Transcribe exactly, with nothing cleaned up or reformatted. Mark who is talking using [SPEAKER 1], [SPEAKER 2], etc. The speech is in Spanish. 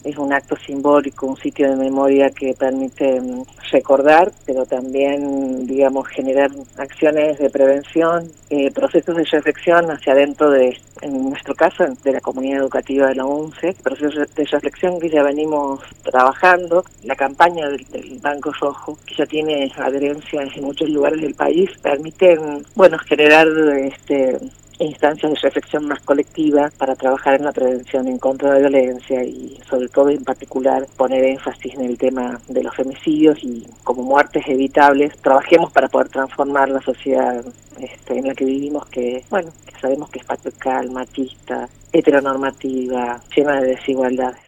[SPEAKER 1] es un acto simbólico, un sitio de memoria que permite mm, recordar, pero también, digamos, generar acciones de prevención, eh, procesos de reflexión hacia adentro de, en nuestro caso, de la comunidad educativa de la UNCE, procesos de reflexión que ya venimos trabajando. La campaña del, del Banco Rojo, que ya tiene adherencia en muchos lugares del país, permiten, bueno, generar este instancias de reflexión más colectiva para trabajar en la prevención en contra de la violencia y sobre todo en particular poner énfasis en el tema de los femicidios y como muertes evitables, trabajemos para poder transformar la sociedad este, en la que vivimos, que bueno, que sabemos que es patriarcal, machista, heteronormativa, llena de desigualdades.